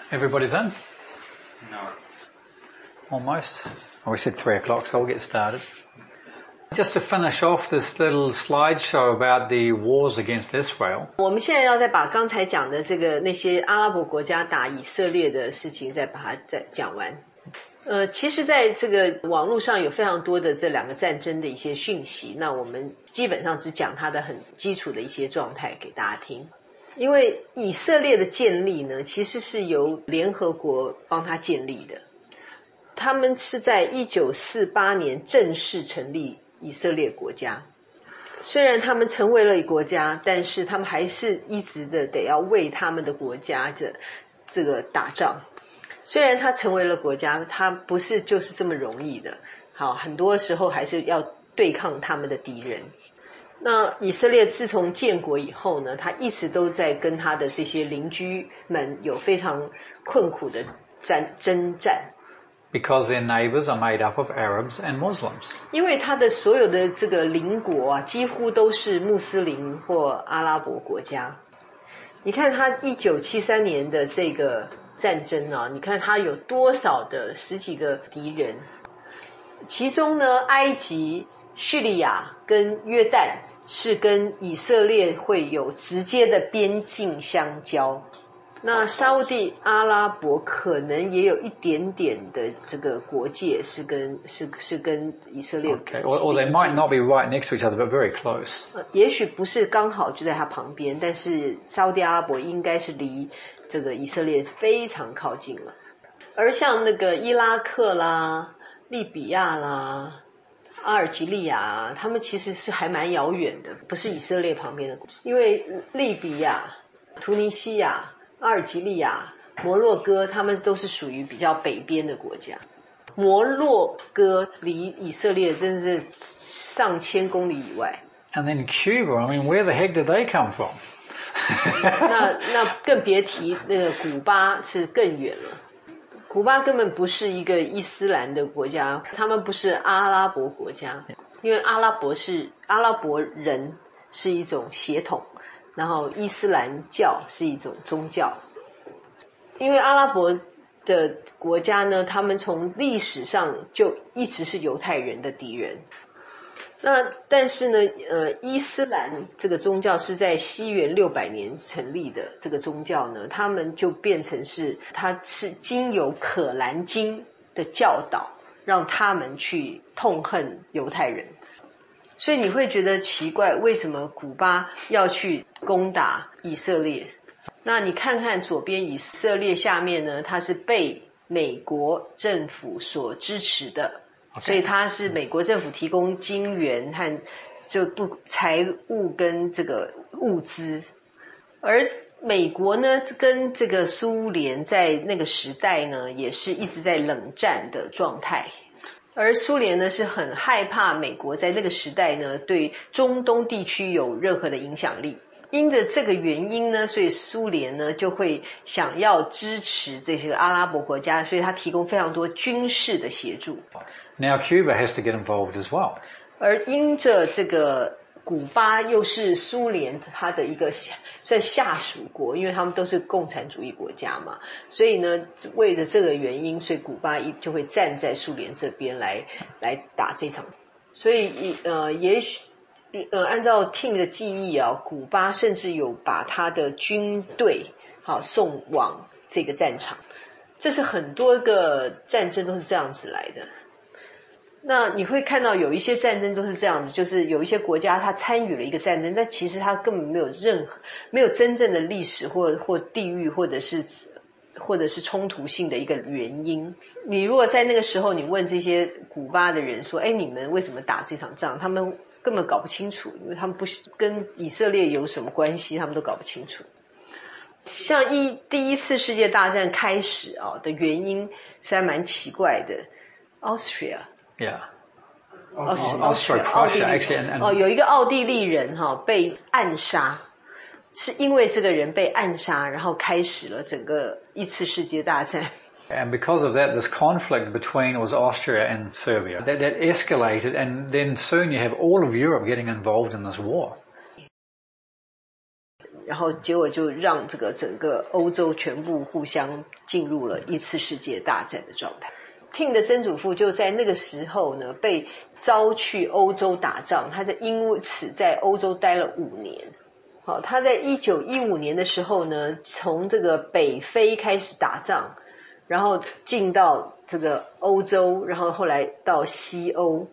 Everybody's in? No. Almost. Well, we said 3 o'clock, so we'll get started. Just to finish off this little slideshow about the wars against Israel. 我们现在要再把刚才讲的这个那些阿拉伯国家打以色列的事情再把它再讲完。其实在这个网络上有非常多的这两个战争的一些讯息，那我们基本上只讲它的很基础的一些状态给大家听。因为以色列的建立呢，其实是由联合国帮他建立的。他们是在1948年正式成立以色列国家。虽然他们成为了国家，但是他们还是一直的得要为他们的国家的这个打仗。虽然他成为了国家，他不是就是这么容易的。好，很多时候还是要对抗他们的敌人。那以色列自从建国以后呢，他一直都在跟他的这些邻居们有非常困苦的征战。 Because their neighbors are made up of Arabs and Muslims. 因为他的所有的这个邻国啊，几乎都是穆斯林或阿拉伯国家。你看他1973年的这个战争啊，你看他有多少的十几个敌人，其中呢，埃及、叙利亚跟约旦是跟以色列会有直接的边境相交。那沙烏地阿拉伯可能也有一点点的这个国界是跟以色列 Okay. Or they might not be right next to each other, but very close. 也许不是刚好就在他旁边，但是沙烏地阿拉伯应该是离这个以色列非常靠近了。而像那个伊拉克啦、利比亚啦、阿尔及利亚，他们其实是还蛮遥远的，不是以色列旁边的。因为利比亚、突尼西亚、阿尔及利亚、摩洛哥，他们都是属于比较北边的国家。摩洛哥离以色列真是上千公里以外。 And then Cuba, I mean, where the heck did they come from? 那更别提那个古巴是更远了。古巴根本不是一个伊斯兰的国家，他们不是阿拉伯国家，因为阿拉伯人是一种血统，然后伊斯兰教是一种宗教。因为阿拉伯的国家呢，他们从历史上就一直是犹太人的敌人。那但是呢，伊斯兰这个宗教是在西元600年成立的，这个宗教呢，他们就变成是，它是经由可兰经的教导，让他们去痛恨犹太人。所以你会觉得奇怪，为什么古巴要去攻打以色列？那你看看左边以色列下面呢，它是被美国政府所支持的。所以它是美国政府提供金援和财务跟这个物资，而美国呢跟这个苏联在那个时代呢也是一直在冷战的状态，而苏联呢是很害怕美国在那个时代呢对中东地区有任何的影响力。因着这个原因呢，所以苏联呢就会想要支持这些阿拉伯国家，所以它提供非常多军事的协助。 Now Cuba has to get involved as well. 而因着这个古巴又是苏联它的一个算下属国，因为他们都是共产主义国家嘛，所以呢为了这个原因，所以古巴就会站在苏联这边来打这场。所以也许按照 Tim 的记忆啊，古巴甚至有把他的军队送往这个战场。这是很多个战争都是这样子来的。那你会看到有一些战争都是这样子，就是有一些国家它参与了一个战争，但其实它根本没有真正的历史或地域或者是冲突性的一个原因。你如果在那个时候你问这些古巴的人说，你们为什么打这场仗，他们根本搞不清楚，因为他们不是跟以色列有什么关系，他们都搞不清楚。像第一次世界大战开始的原因是还蛮奇怪的。 Yeah. Austria actually. 有一个奥地利人被暗杀，是因为这个人被暗杀，然后开始了整个一次世界大战。 And because of that, this conflict between was Austria and Serbia, that escalated, and then soon you have all of Europe getting involved in this war. 然后结果就让这个整个欧洲全部互相进入了一次世界大战的状态。Ting 的曾祖父就在那个时候呢被召去欧洲打仗，他因此在欧洲待了5年。好，他在1915年的时候呢，从这个北非开始打仗，然后进到这个欧洲，然后后来到西欧。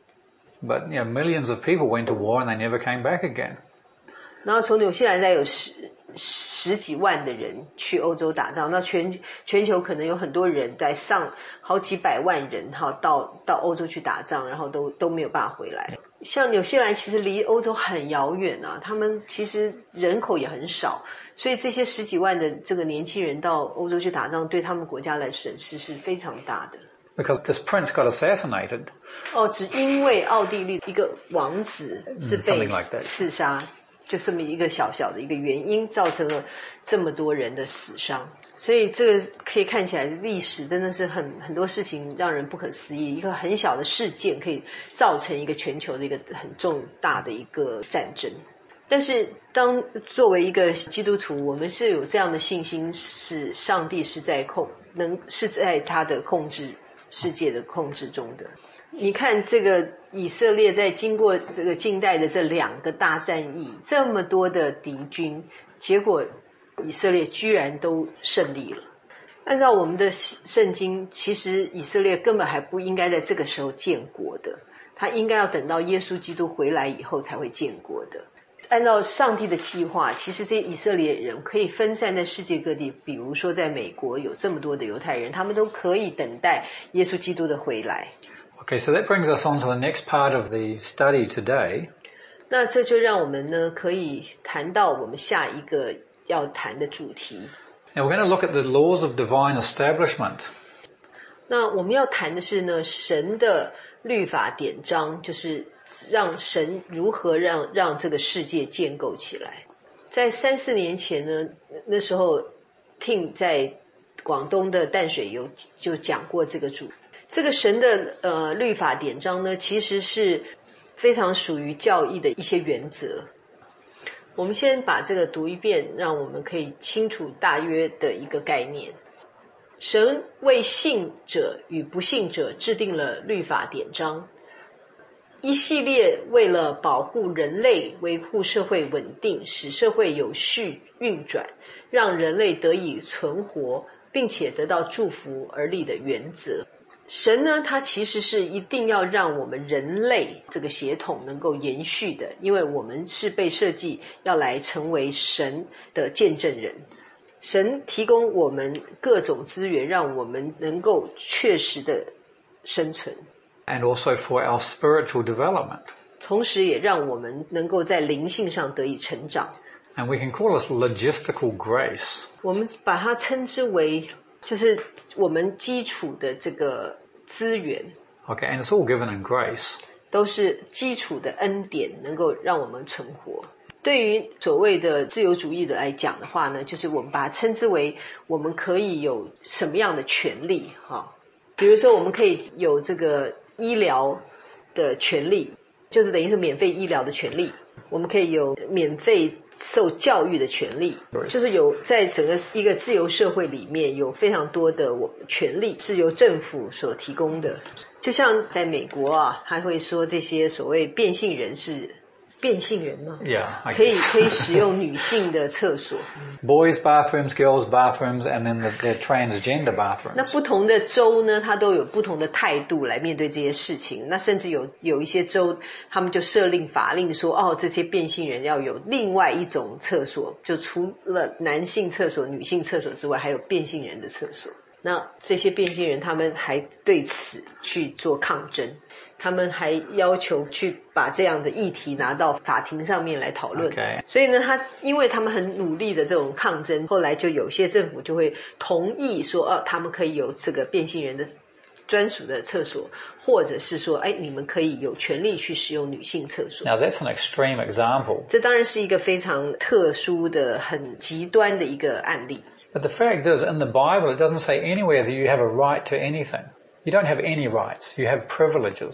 But millions of people went to war and they never came back again. 然后从纽西兰再有十几万的人去欧洲打仗，那全球可能有很多人在好几百万人到欧洲去打仗，然后都没有办法回来。像纽西兰其实离欧洲很遥远啊，他们其实人口也很少，所以这些10几万的这个年轻人到欧洲去打仗，对他们国家来损失是非常大的。 Because this prince got assassinated. 只因为奥地利一个王子是被刺杀，就这么一个小小的一个原因，造成了这么多人的死伤。所以这个可以看起来历史真的是很多事情让人不可思议，一个很小的事件可以造成一个全球的一个很重大的一个战争。但是作为一个基督徒，我们是有这样的信心，是上帝是在他的控制世界的控制中的。你看这个以色列在经过这个近代的这2个大战役，这么多的敌军，结果以色列居然都胜利了。按照我们的圣经，其实以色列根本还不应该在这个时候建国的，他应该要等到耶稣基督回来以后才会建国的。按照上帝的计划，其实这些以色列人可以分散在世界各地，比如说在美国有这么多的犹太人，他们都可以等待耶稣基督的回来。 Okay, so that brings us on to the next part of the study today. 那这就让我们呢可以谈到我们下一个要谈的主题。 Now we're going to look at the laws of divine establishment. 那我们要谈的是呢神的律法典章，就是让神如何让这个世界建构起来。在3-4年前呢，那时候 Ting 在广东的淡水就讲过这个主题。这个神的律法典章呢，其实是非常属于教义的一些原则。我们先把这个读一遍，让我们可以清楚大约的一个概念。神为信者与不信者制定了律法典章，一系列为了保护人类、维护社会稳定、使社会有序运转、让人类得以存活并且得到祝福而立的原则。神呢，他其实是一定要让我们人类这个血统能够延续的，因为我们是被设计要来成为神的见证人。神提供我们各种资源，让我们能够确实的生存。 And also for our spiritual development. 同时也让我们能够在灵性上得以成长。 And we can call this logistical grace. 我们把它称之为就是我们基础的这个资源。 Okay, and it's all given in grace. 都是基础的恩典，能够让我们存活。对于所谓的自由主义的来讲的话呢，就是我们把它称之为我们可以有什么样的权利比如说我们可以有这个医疗的权利，就是等于是免费医疗的权利。我们可以有免费受教育的权利，就是有在整个一个自由社会里面有非常多的权利是由政府所提供的。就像在美国他会说这些所谓变性人是变性人吗？ Yeah, 可以使用女性的厕所。 Boys bathrooms, girls bathrooms, and then the transgender bathrooms. 那不同的州呢，它都有不同的态度来面对这些事情。那甚至有一些州，他们就设令法令说，这些变性人要有另外一种厕所，就除了男性厕所、女性厕所之外，还有变性人的厕所。那这些变性人他们还对此去做抗争。他们还要求去把这样的议题拿到法庭上面来讨论。所以呢，因为他们很努力的这种抗争，后来就有些政府就会同意说，他们可以有这个变性人的专属的厕所，或者是说，你们可以有权利去使用女性厕所。 Now that's an extreme example. 这当然是一个非常特殊的、很极端的一个案例。 But the fact is, in the Bible, it doesn't say anywhere that you have a right to anything. You don't have any rights. You have privileges.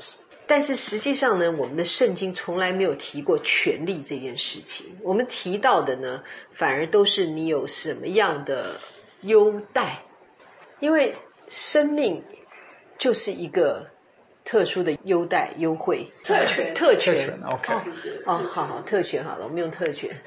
但是实际上呢，我们的圣经从来没有提过权利这件事情。我们提到的呢，反而都是你有什么样的优待，因为生命就是一个特殊的优待、优惠、 特权。 OK。 好，特权好了，我们用特权。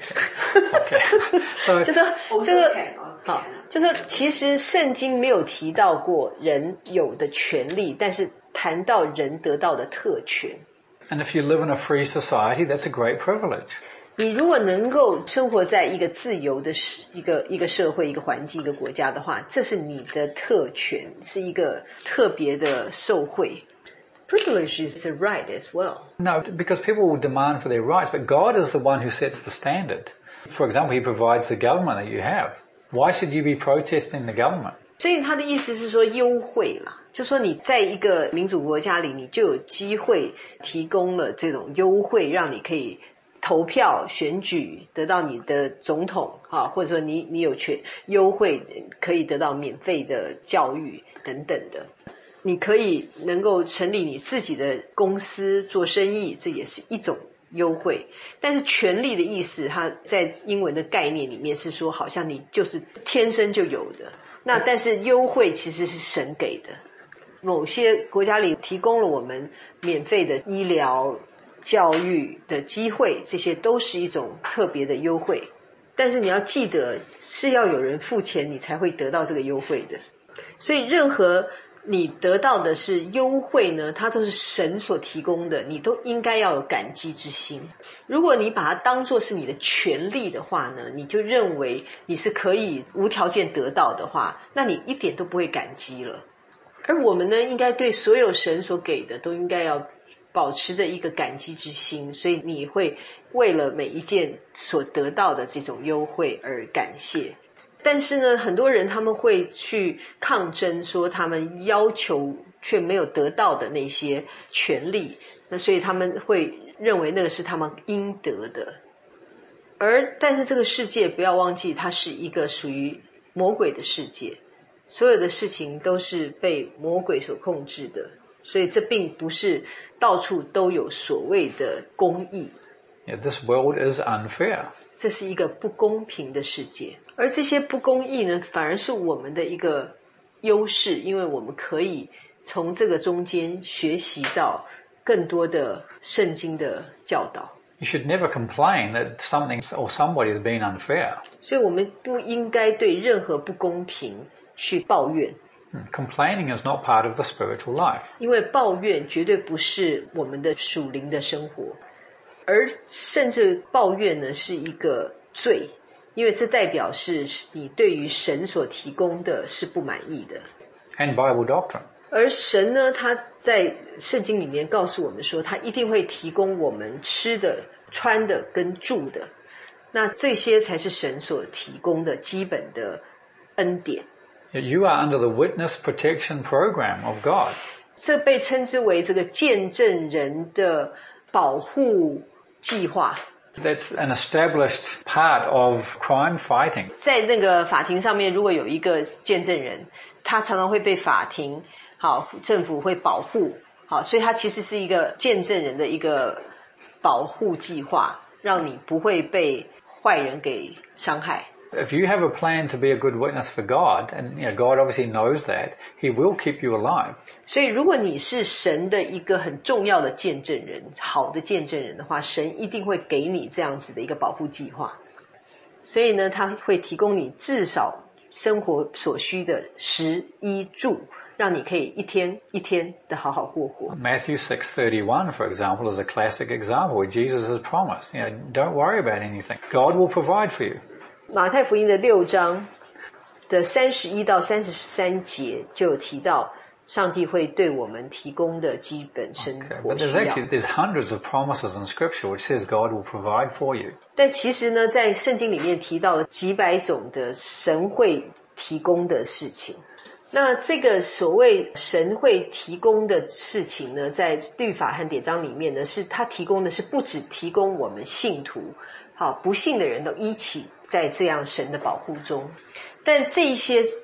OK。 就说这个好，就说其实圣经没有提到过人有的权利，但是谈到人得到的特权。 And if you live in a free society, that's a great privilege. 你如果能够生活在一个自由的一个社会、一个环境、一个国家的话，这是你的特权，是一个特别的受惠。Privilege is a right as well. No, because people will demand for their rights, but God is the one who sets the standard. For example, He provides the government that you have. Why should you be protesting the government? 所以他的意思是说优惠啦，就说你在一个民主国家里，你就有机会提供了这种优惠，让你可以投票选举，得到你的总统啊，或者说你有优惠，可以得到免费的教育等等的。你可以能够成立你自己的公司做生意，这也是一种优惠。但是权利的意思，它在英文的概念里面是说，好像你就是天生就有的。那但是优惠其实是神给的，某些国家里提供了我们免费的医疗、教育的机会，这些都是一种特别的优惠。但是你要记得，是要有人付钱，你才会得到这个优惠的。所以任何你得到的是优惠呢，它都是神所提供的，你都应该要有感激之心。如果你把它当作是你的权利的话呢，你就认为你是可以无条件得到的话，那你一点都不会感激了。而我们呢，应该对所有神所给的都应该要保持着一个感激之心，所以你会为了每一件所得到的这种优惠而感谢。但是呢，很多人他们会去抗争，说他们要求却没有得到的那些权利，那所以他们会认为那个是他们应得的。但是这个世界不要忘记，它是一个属于魔鬼的世界，所有的事情都是被魔鬼所控制的，所以这并不是到处都有所谓的公义。 Yeah, this world is unfair. 这是一个不公平的世界，而这些不公义呢，反而是我们的一个优势，因为我们可以从这个中间学习到更多的圣经的教导。 You should never complain that something or somebody is being unfair. 所以我们不应该对任何不公平去抱怨。 Complaining is not part of the spiritual life. 因为抱怨绝对不是我们的属灵的生活，而甚至抱怨呢是一个罪，因为这代表是你对于神所提供的是不满意的。 And Bible doctrine. 而神呢，他在圣经里面告诉我们说，他一定会提供我们吃的、穿的跟住的，那这些才是神所提供的基本的恩典。 You are under the witness protection program of God. 这被称之为这个见证人的保护计划。 That's an established part of crime fighting. 在那个法庭上面，如果有一个见证人，他常常会被法庭政府会保护，所以它其实是一个见证人的一个保护计划，让你不会被坏人给伤害。 If you have a plan to be a good witness for God, and God obviously knows that, He will keep you alive. 所以如果你是神的一个很重要的见证人，好的见证人的话，神一定会给你这样子的一个保护计划。所以呢，他会提供你至少生活所需的食衣住，让你可以一天一天的好好过活。 Matthew 6:31, for example, is a classic example where Jesus has promised, don't worry about anything. God will provide for you. 马太福音的6章的31到33节就有提到，上帝会对我们提供的基本生活需要。 But there's hundreds of promises in Scripture which says God will provide for you. 但其实呢，在圣经里面提到了几百种的神会提供的事情。那这个所谓神会提供的事情呢，在律法和典章里面呢，是他提供的是不只提供我们信徒，不信的人都一起在这样神的保护中。但这些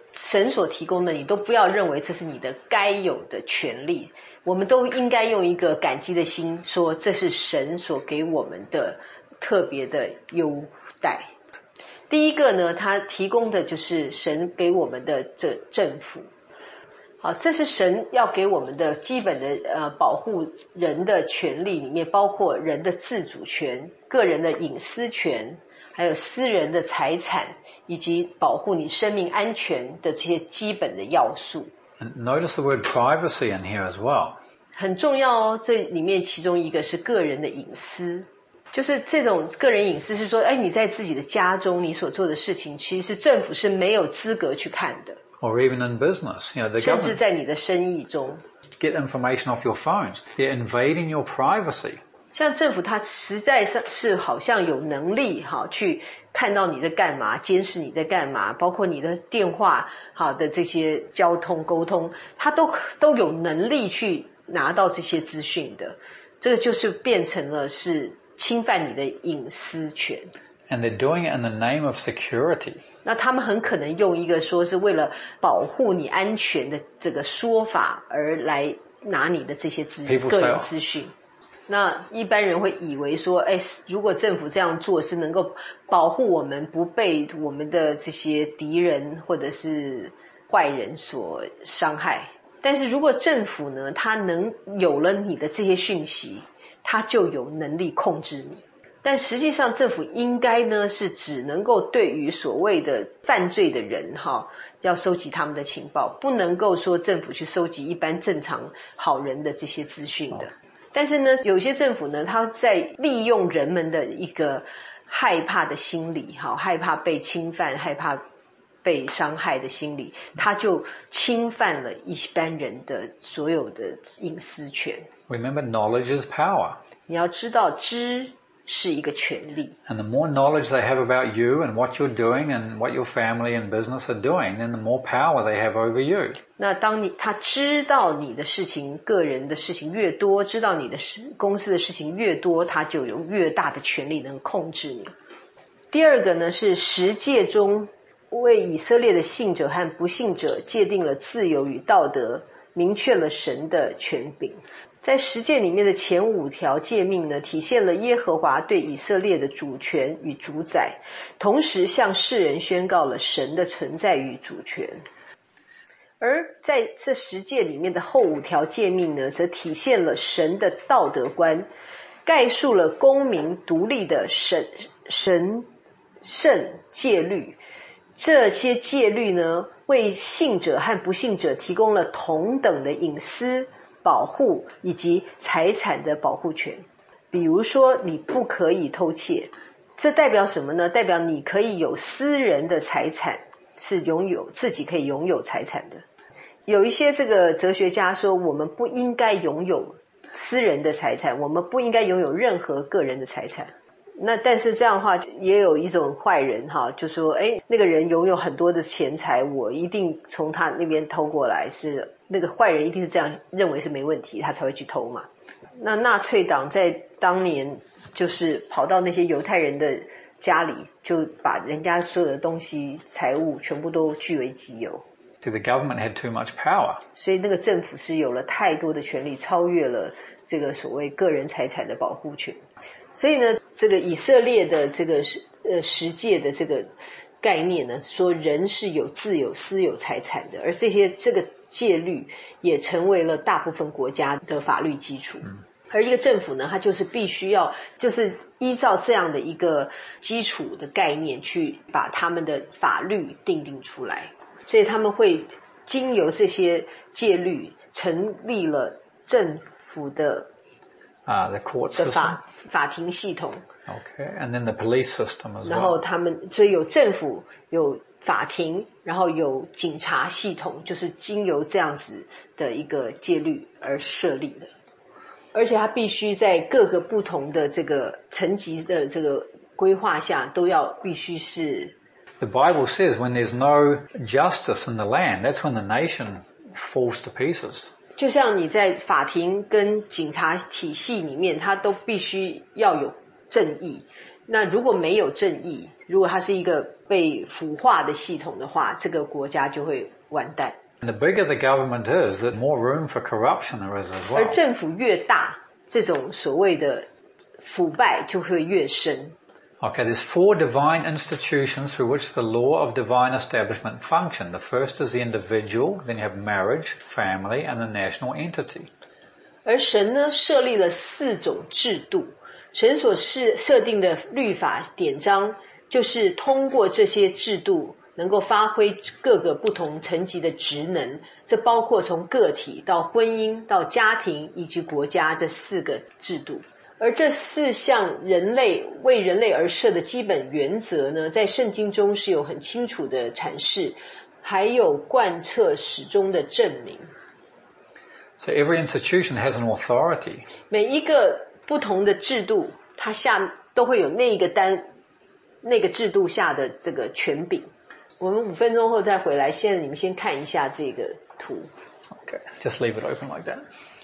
神所提供的，你都不要认为这是你的该有的权利，我们都应该用一个感激的心说，这是神所给我们的特别的优待。第一个呢，他提供的就是神给我们的这政府。好，这是神要给我们的基本的保护人的权利里面，包括人的自主权、个人的隐私权，还有私人的财产，以及保护你生命安全的这些基本的要素。 And notice the word privacy in here as well. 很重要哦，这里面其中一个是个人的隐私。就是这种个人隐私是说，你在自己的家中你所做的事情，其实政府是没有资格去看的。 Or even in business, the 甚至 government 在你的生意中 get information off your phones. They're invading your privacy. 像政府它实在是好像有能力去看到你在干嘛，监视你在干嘛，包括你的电话的这些交通沟通，它都有能力去拿到这些资讯的。这个就是变成了是侵犯你的隐私权。 And they're doing it in the name of security. 那他们很可能用一个说是为了保护你安全的这个说法而来拿你的这些个人资讯。那一般人会以为说，如果政府这样做是能够保护我们不被我们的这些敌人或者是坏人所伤害。但是如果政府呢，它能有了你的这些讯息，它就有能力控制你。但实际上政府应该呢是只能够对于所谓的犯罪的人要收集他们的情报，不能够说政府去收集一般正常好人的这些资讯的。但是呢，有些政府呢，他在利用人们的一个害怕的心理，害怕被侵犯，害怕被伤害的心理，他就侵犯了一般人的所有的隐私权。 Remember, knowledge is power. 你要知道，知是一个权利。 And the more knowledge they have about you and what you're doing and what your family and business are doing, then the more power they have over you. 那当他知道你的事情，个人的事情越多，知道你的公司的事情越多，他就有越大的权利能控制你。第二个呢，是十诫中为以色列的信者和不信者界定了自由与道德，明确了神的权柄。在十诫里面的前5条诫命呢，体现了耶和华对以色列的主权与主宰，同时向世人宣告了神的存在与主权。而在这十诫里面的后5条诫命呢，则体现了神的道德观，概述了公民独立的神圣戒律。这些戒律呢，为信者和不信者提供了同等的隐私保护以及财产的保护权。比如说，你不可以偷窃，这代表什么呢？代表你可以有私人的财产，是自己可以拥有财产的。有一些这个哲学家说，我们不应该拥有私人的财产，我们不应该拥有任何个人的财产。那但是这样的话，也有一种坏人就说，那个人拥有很多的钱财，我一定从他那边偷过来，是那个坏人一定是这样认为是没问题，他才会去偷嘛。那纳粹党在当年就是跑到那些犹太人的家里，就把人家所有的东西财物全部都据为己有。 So the government had too much power. 所以那个政府是有了太多的权利，超越了这个所谓个人财产的保护权。所以呢，这个以色列的这个十诫的这个概念呢，说人是有自有私有财产的，而这个戒律也成为了大部分国家的法律基础。而一个政府呢，它就是必须要就是依照这样的一个基础的概念去把他们的法律定出来，所以他们会经由这些戒律成立了政府的 the court system. 法庭系统。 Okay, and then the police system as well. 然后他们所以有政府，有法庭，然后有警察系统，就是经由这样子的一个戒律而设立的。而且它必须在各个不同的这个层级的这个规划下，都要必须是。 The Bible says when there's no justice in the land, that's when the nation falls to pieces. 就像你在法庭跟警察体系里面，它都必须要有正义， 那如果没有正义，如果它是一个被腐化的系统的话，这个国家就会完蛋。 And the bigger the government is, the more room for corruption there is as well. 而政府越大，这种所谓的腐败就会越深。 Okay, there's 4 divine institutions through which the law of divine establishment function. The first is the individual, then you have marriage, family, and the national entity. 而神呢，设立了4种制度，神所设定的律法典章，就是通过这些制度能够发挥各个不同层级的职能，这包括从个体到婚姻到家庭以及国家这4个制度。而这4项为人类而设的基本原则呢，在圣经中是有很清楚的阐释，还有贯彻始终的证明。 So every institution has an authority. 每一个不同的制度，它下都会有那个制度下的这个权柄。我们5分钟后再回来，现在你们先看一下这个图。 Okay, just leave it open like that.